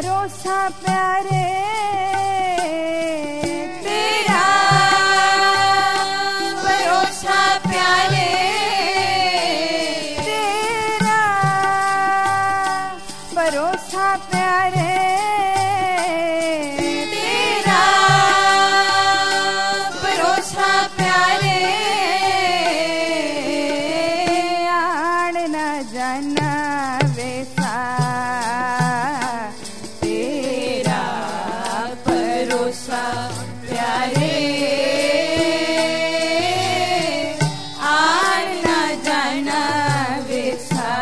भरोसा प्यारे तेरा, भरोसा प्यारे तेरा, भरोसा प्यारे तेरा, भरोसा प्यारे आण न जाना वैसा तेरा, भरोसा प्यारे आण न जाना वैसा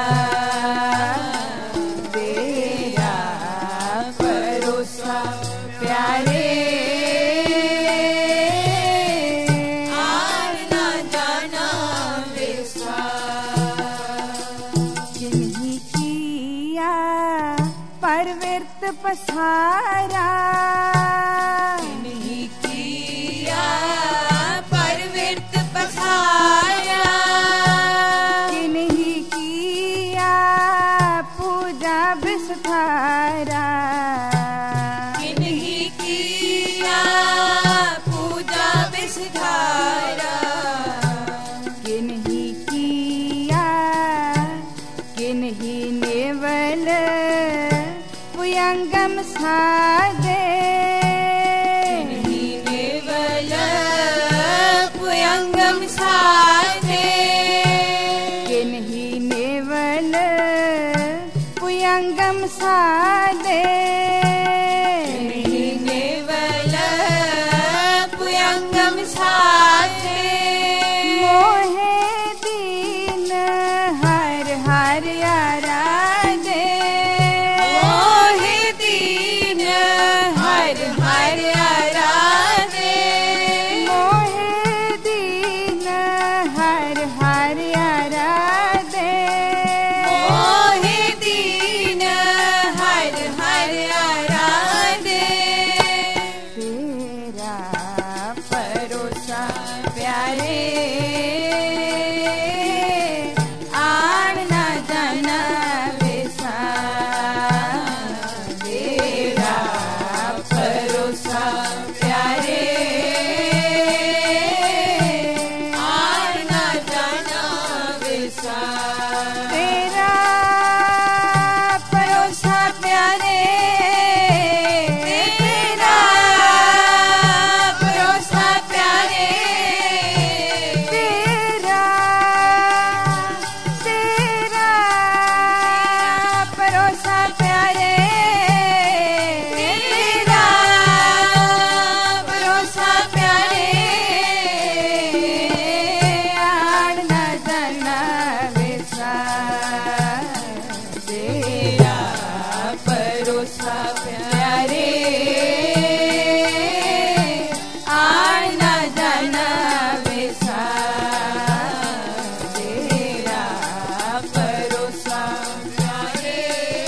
तेरा, भरोसा प्यारे आण न जाना वैसा। जिन्हीं किया परविर्त पसारा, जिन्हीं किया परविर्त पसारा, जिन्हीं किया पूजा विस्तारा, जिन्हीं किया पूजा विस्तारा, जिन्हीं किया किन्हीं नेवल पुयंगम साधे, किन्हीं नेवल पुयंगम साधे, किन्हीं नेवल पुयंगम साधे, किन्हीं नेवल पुयंगम साधे मोहे दीन हर हर आराधे, मोहे दीन हर हर आराधे, मोहे दीन हर हर आराधे, मोहे दीन हर हर आराधे तेरा, भरोसा प्यारे आण न जाना वैसा तेरा, भरोसा प्यारे आण न जाना वैसा तेरा, भरोसा प्यारे तेरा, भरोसा प्यारे तेरा, तेरा, भरोसा प्यारे तेरा, भरोसा प्यारे आण न जाना वैसा तेरा, भरोसा प्यारे आण न जाना वैसा तेरा, भरोसा प्यारे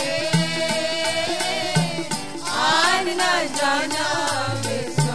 आण न जाना वैसा।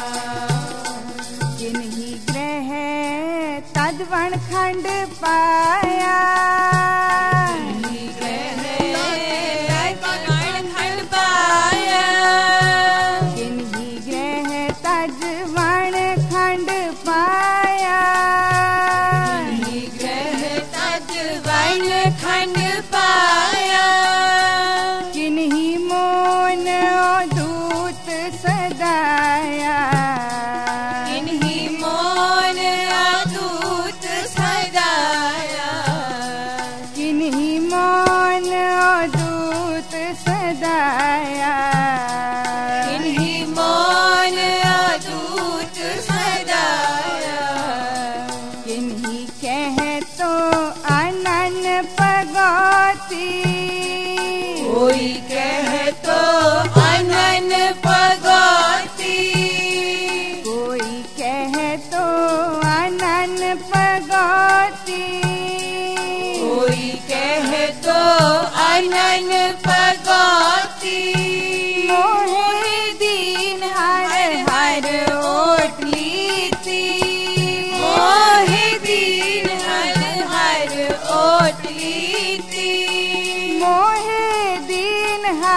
जिन्हीं ग्रह तद्वण खंड पाया, जिन्हीं ग्रह तद्वण खंड पाया, जिन्हीं ग्रह तद्वण खंड पाया, जिन्हीं ग्रह तद्वण खंड पाया, जिन्हीं मोन दूत सदाया, जिन्हीं मोन दूत सदाया, जिन्हीं मोन दूत सदाया, जिन्हीं मोन दूत सदाया, जिन्हीं कह तो अनन पगौती, कोई कह तो अनन पगौती, कोई कह तो अनन पगौती, कोई कह तो अनन पगौती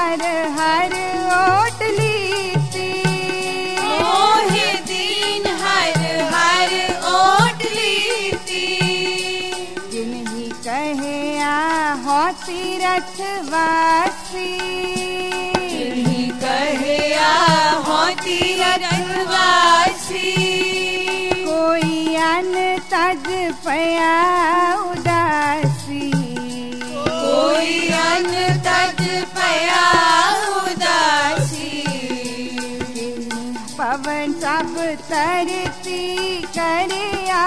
हर हर ओट लीती। मोहे दीन हर हर ओट लीती। जिन्हीं कहे हो तीरथवासी। जिन्हीं कहे हो तीरथवासी। कोई अन तज पया उदासी। कोई अन तज पया उदासी। पवन सब तरती करिया।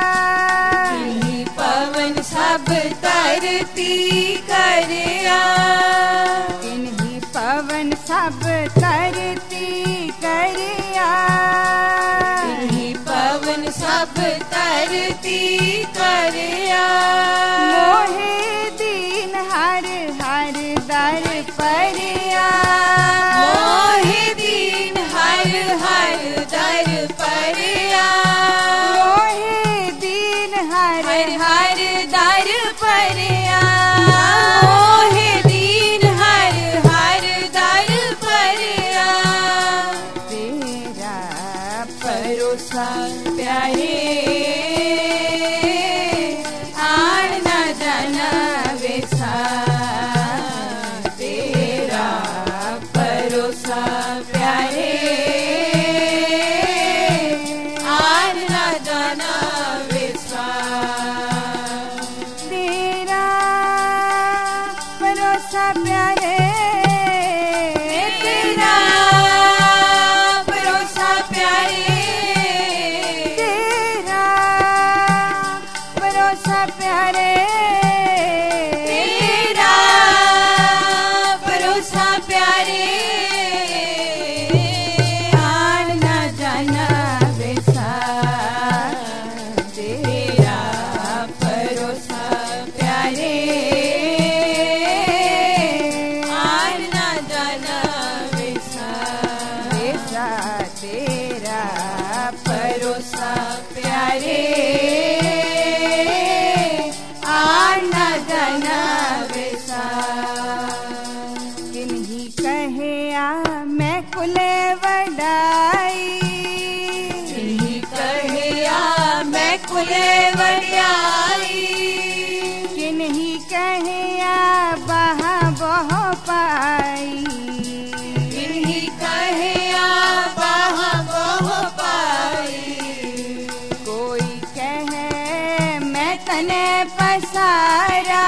पवन सब तरती करिया। इन्हीं पवन सब तरती करिया। इन्हीं पवन सब तरती करिया। मोहे दीन हर हर दर परिया। मोहे दीन हर हर दर परिया। मोहे दीन हर हर दर परिया। मोहे दीन हर हर दर परिया। तेरा भरोसा प्यारे आन न जाना वेसा। तेरा भरोसा प्यारे आन न जाना वेसा। तेरा भरोसा प्यारे। तेरा भरोसा प्यारे। तेरा भरोसा प्यारे। तेरा भरोसा प्यारे आन न जाना वेसा। तेरा भरोसा प्यारे आन न जाना वेसा। ऐसा तेरा भरोसा प्यारे आन न जाना वेसा। किन्हीं कहे मैं कुले वडाई। जिन्हीं कहे मैं कुले वड्याई। किन्हीं कहे बहा बह पाई। जिन्हीं कहे बाहा बहु पाई। कोई कहे मैं तने पसारा।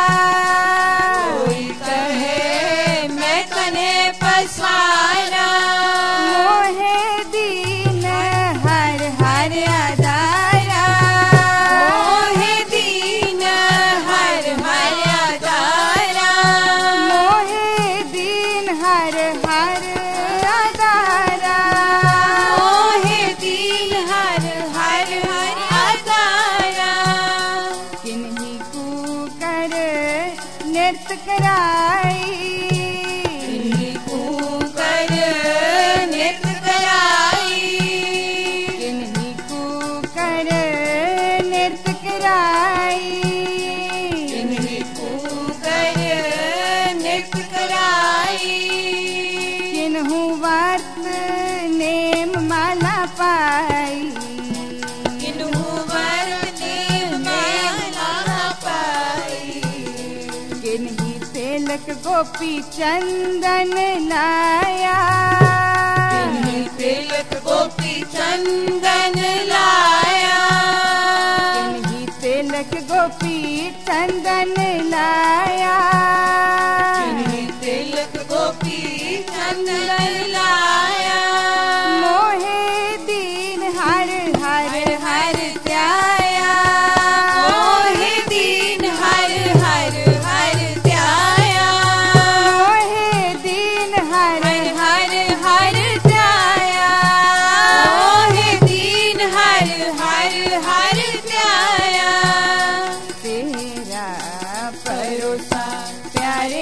कोई कहे मैं कने पसारा। मोहे दीन हर हर अदारा। मोहे दीन हर हर अदारा। मोहे दीन हर हर अदारा। मोहे दीन हर हर हर अदारा। किन्हीं को कर नृत्य कराई। किन्हीं को कर नृत्य कराई। किन्हीं को कर नृत्य कराई। किन्हीं को कर नृत्य कराई। किन्हू वर्त नेम माला पाई। किन्हू वर्त नेम माला पाई। किन्हीं तिलक गोपी चंदन लाया। किन्हीं तिलक गोपी चंदन लाया। किन्हीं तिलक गोपी चंदन लाया। किन्हीं तिलक गोपी चंदन लाया। मोहे दीन हर हर हर त्याया। मोहे दीन हर हर हर त्याया। मोहे दीन हर हर हर त्याया। मोहे दीन हर हर हर त्याया। तेरा भरोसा प्यारे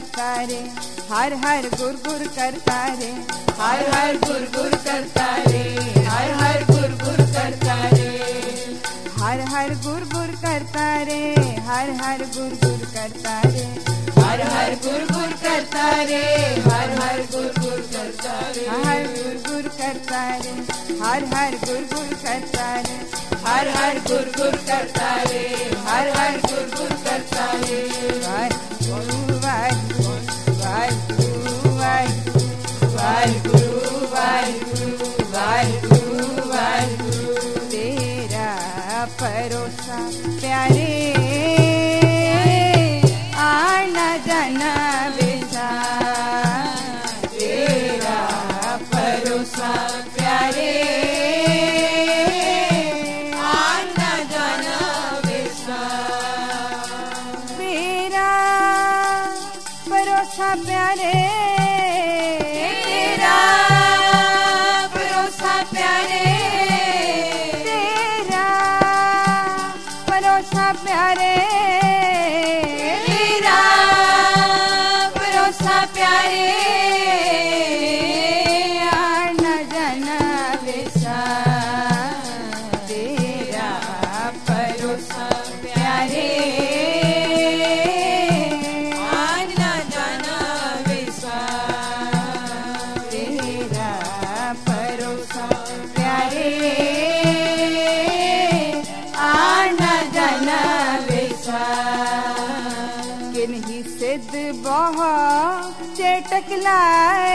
करता रे, हर हर गुर गुर करता रे, हर हर गुर गुर करता रे, हर हर गुर गुर करता रे, हर हर गुर गुर करता रे, हर हर गुर गुर करता रे, हर हर गुर गुर करता रे, हर हर गुर गुर करता रे, हर गुर गुर करता रे, हर हर गुर गुर करता रे, हर हर गुर गुर करता रे, हर हर गुर गुर करता रे। वाहिगुरु वाहिगुरु वाहिगुरु वाहिगुरु वाहिगुरु वाहिगुरु वाहिगुरु, तेरा परोसा प्यारे आना जाना बेचा, तेरा परोसा प्यारे आना जाना बेसा, तेरा परोसा प्यारे, तेरा परोसा प्यारे, तेरा परोसा प्यारे, तेरा परोसा प्यारे आना जाना बेचा, तेरा परोसा प्यारे आना जाना बेसा, तेरा परोसा प्यारे आना जाना बेसा, किन्हीं सिद्ध बहुत चेटक लाए,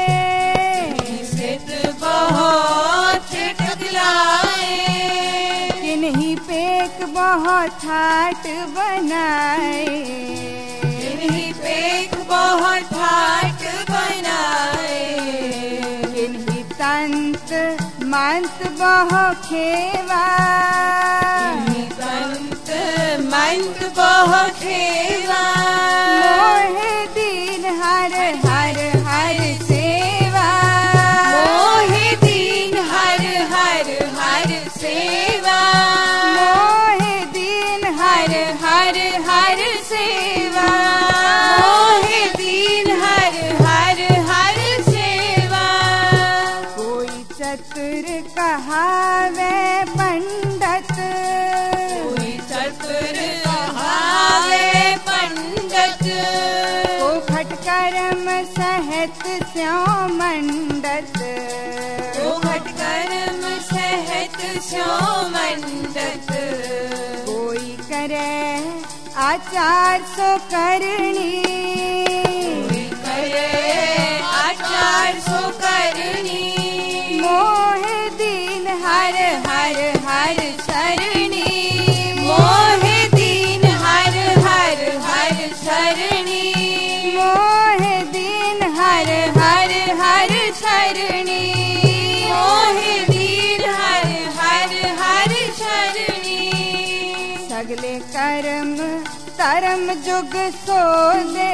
सिद्ध बहुत टकलाए, किन्हीं पेक बहुत ठाट बनाए, इन्हीं पेक बहुत ठाट बनाए, किन्हीं तंत मंत बहुत खेवा, इन्हीं संत मंत बहुत खेवा, मोहे दीन हर हर हर सेवा, मोहे दीन हर हर हर सेवा, मोहे दीन हर हर हर सेवा, मोहे दीन हर हर हर सेवा, कोई चतुर कहावे पंडित, कोई चतुर कहावे पंडित, को खटकर्म सहित स्यों मंडत, को खटकर्म सहित स्यों मंडत, कोई करे आचार सो करनी, कोई करे आचार सो करनी, मोहे दीन हर हर हर शरणी, मोहे दीन हर हर हर शरणी, मोहे दीन हर हर हर शरणी, मोहे दीन हर हर हर शरणी, सगले कर्म तरम जुग सो दे,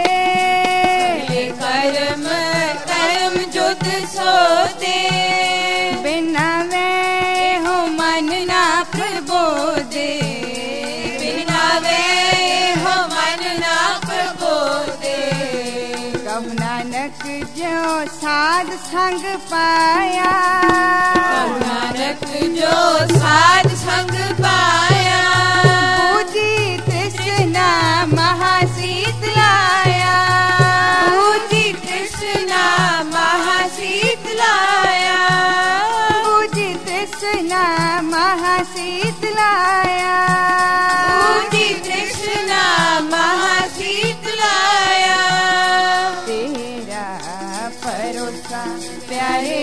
कर्म कर्म जुद सोते, बिना वे हो मन ना प्रबोधे, बिना वे हो मन ना प्रबोधे, कहु नानक ज्यो साध संग पाया, नानक जो साध संग पाया, पूजी तृष्णा महाशीत लाया, पूजी तृष्णा महाशीत लाया, पूजी तृष्णा महाशीत लाया, पूजी तृष्णा महाशीत लाया, तेरा परोसा प्यारे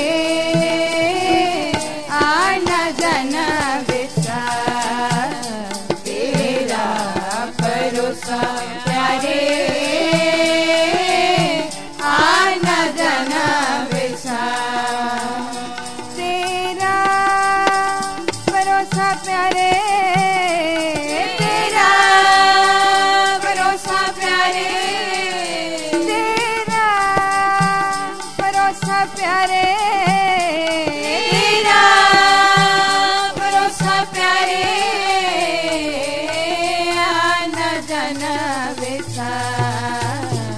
आना जाना बेचा, तेरा परोसा प्यारे आना जाना बेसा, तेरा भरोसा प्यारे, तेरा भरोसा प्यारे, तेरा भरोसा प्यारे, तेरा भरोसा प्यारे आना जाना बेचा,